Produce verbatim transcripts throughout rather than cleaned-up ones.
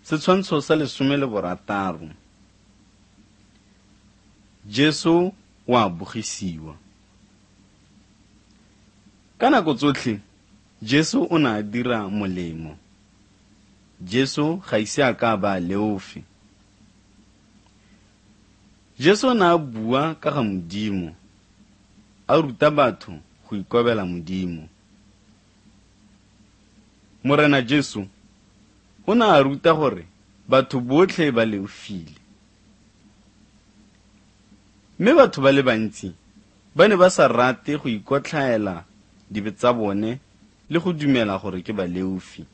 Setshwantsho sa lesome le borataro. Jesu wa bogisiwa. Ka nako tsotlhe Jesu o na dira molemo. Jesu ga ise a ka ba leofi. Jesu na bua ka ga Modimo, a ruta batho go ikobela Modimo. Morena Jesu o na a ruta gore batho botlhe ba leofile. Mme batho ba le bantsi ba ne ba sa rate go ikotlhaela dibe tsa bone le go dumela gore ke ba leofi.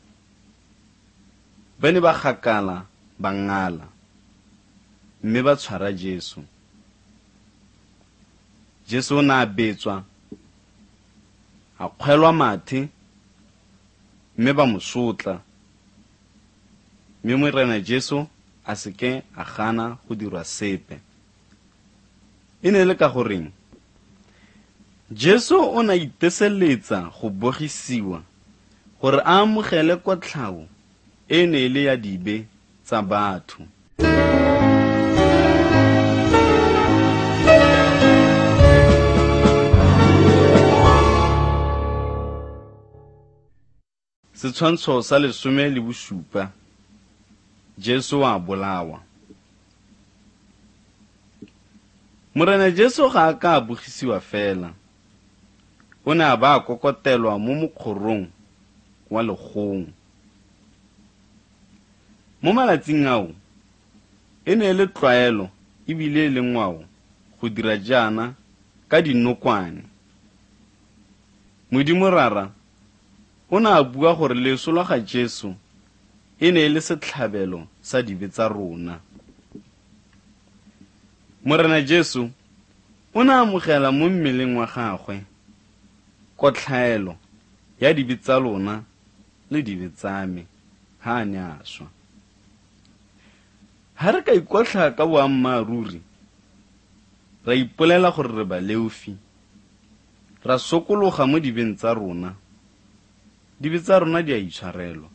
Ba ne ba gakala ba ngala, mme ba tshwara Jesu. Jesu na betswa, a kgwelwa mathe, mme ba mo sotla. Mme morena Jesu a seke a gana go dirwa sepe. E ne le ka goreng Jesu o na iteseletsa go bogisiwa gore a amogele kotlhao e ne le ya dibe tsa batho. Setshwantsho sa lesome le bosupa. Jesu a bolawa. Morena Jesu ga a ka a bogisiwa fela. O ne a ba a kokotelwa mo mokgorong wa legong. Mo malatsing ao, e ne le tlwaelo ebile le ngwao go dira jaana ka dinokwane. Modimo rara o na a bua gore leso la ga Jesu e ne le setlhabelo sa dibe tsa rona. Morena Jesu o na amogela mo mmeleng wa gagwe kotlhaelo ya dibe tsa lona le dibe tsa me ha a ne a swa. Ha re ka ikotla ka boammaruri, ra ipolela gore re ba leofi, ra sokologa mo dibeng tsa rona, dibe tsa rona di a itshwarelwa.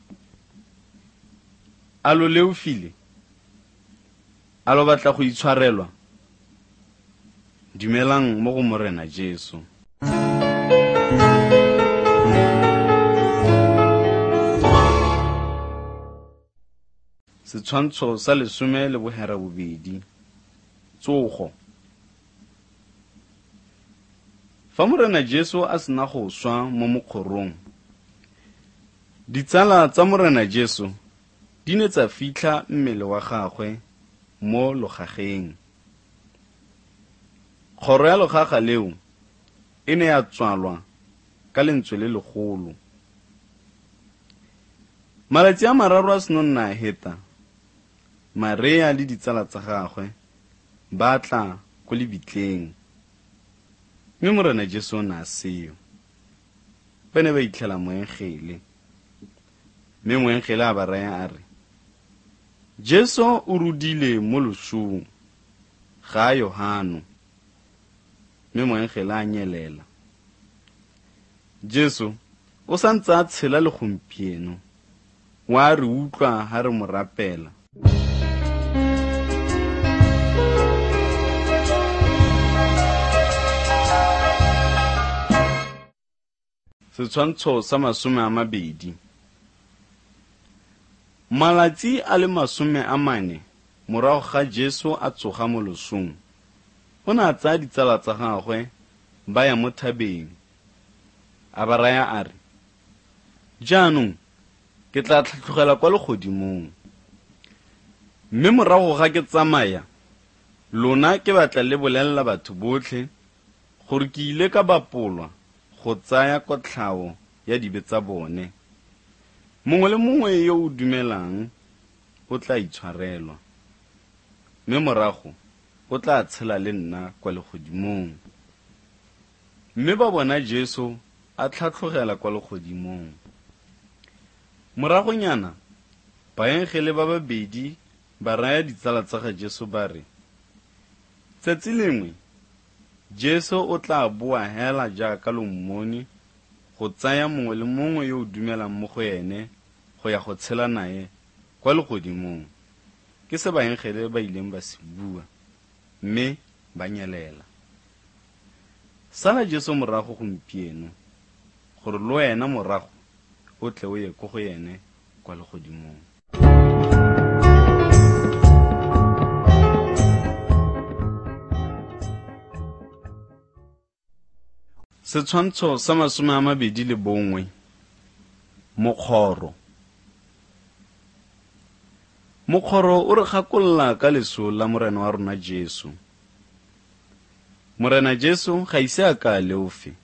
A lo leofile, a lo batla go itshwarelwa, dumelang mo go morena Jesu. Setshwantsho sa lesome le bohera bobedi. Tsogo. Fa morena Jesu a sena go swa mo mokgorong, ditsala tsa morena Jesu di ne tsa fitlha mmele wa gagwe mo logageng. Kgoro ya logaga leo e ne ya tswalwa ka lentswe le legolo. Malatsi a mararo a senonna a heta, Maria le ditsala tsa gagwe ba tla go lebitleng. Mme morena Jesu na seo. Ba ne ba itlhela moengele. Mme moengele a ba raya a re, Jesu o rudile mo losong ga Yohano. Mme moengele a nyelela. Jesu o santse a tshela le gompieno, wa re utlwa ha re mo rapela. Setshwantsho sa masome a mabedi. Malatsi a le masome a mane morago ga Jesu a tsoga mo losong, o ne a tsaya ditsala tsa gagwe ba ya mo thabeng. A ba raya a re, jaanong ke tla tlhatlhogela kwa legodimong. Mme morago ga ke tsamaya, lona ke batla le bolelela batho botlhe gore ke ile ka bapolwa go tsaya kotlhao ya dibe tsa bone. Mongwe le mongwe yo o dumelang o tla itshwarelwa, mme morago o tla tshela le nna kwa legodimong. Mme ba bona Jesu a tlhatlhogela kwa legodimong. Moragonyana baengele ba babedi ba raya ditsala tsa ga Jesu ba re, tsatsi lengwe Jesu o tla boa hela jaaka lommoni go tsaya mongwe le mongwe yo o dumelang mo go ene go ya go tshela nae kwa legodimong ke se baengele ba ileng ba se bua mme ba nyelela. Sala Jesu morago gompieno gore le wena morago o tle o ye ko go yene kwa legodimong. Setshwantsho sa masome a mabedi le bongwe. Mokgoro. Mokgoro o re gakolola ka leso la morena wa rona Jesu. Morena Jesu ga ise a ka leofe,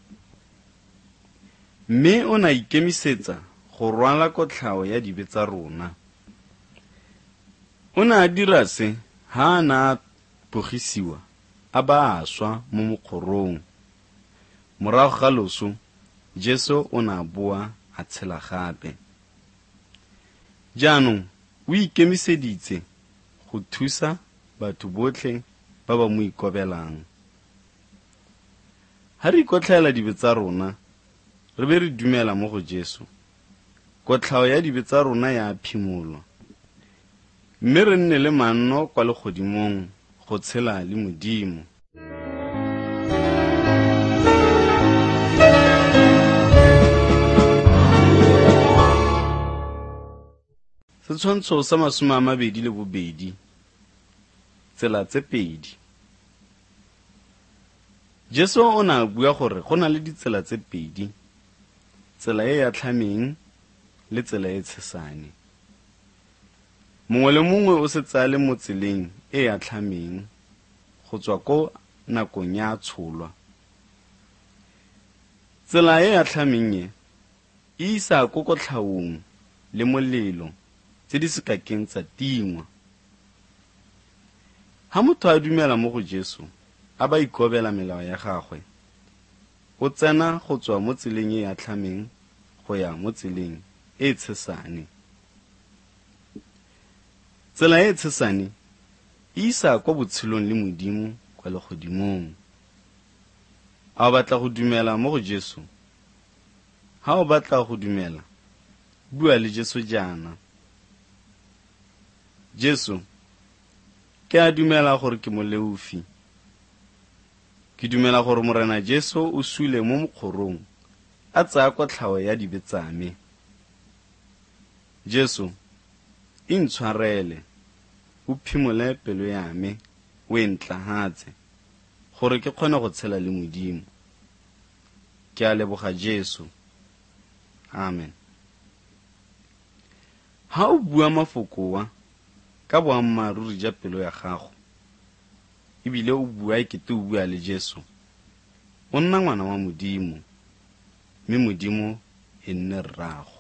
mme o na ikemisetsa go rwala kotlhao ya dibe tsa rona. O na a dira se ha a na bogisiwa a ba aswa mo mokgorong. Morago ga loso Jesu o na boa a tshela gape. Jaanong o ikemiseditse go thusa batho botlhe ba ba mo ikobelang. Ha re ikotlhaela dibe tsa rona re be re dumela mo go Jesu, kotlhao ya dibe tsa rona ya phimolwa, mme re nne le manno kwa legodimong go tshela le Modimo. Setshwantsho sa masome a mabedi le bobedi. Tsela tse pedi. Jesu o na bua gore go na le ditsela tse pedi, tsela e ya tlhameng le tsela e tshesane. Mongwe le mongwe o se tsaya le mo tseleng e ya tlhameng go tswa ko nakong ya tsholwa. Tsela e ya tlhameng e e isa ko kotlhaong le molelo tse di sekakeng tsa tingwa. Ha motho a dumela mo go Jesu a ba ikobela melao ya gagwe, o tsena go tswa mo tseleng e ya tlhameng go ya mo tseleng e tshesane. Tsela e tshesane e isa kwa botshelong le Modimo kwa legodimong. A o batla go dumela mo go Jesu? Ha o batla go dumela, bua le Jesu jaana. Jesu, ke a dumela gore ke moleofi. Ke dumela gore morena Jesu o suile mo mokgorong a tsaya kotlhao ya dibe tsame. Jesu, intshwarele, o phimole pelo ya me, o e ntlahatse gore ke kgone go tshela le Modimo. Ke a leboga Jesu. Amen. Ha o bua mafoko wa ka boammaruri ja pelo ya gago, ebile o bua ekete o bua le Jesu, o nna ngwana wa Modimo, mme Modimo e nne rrago.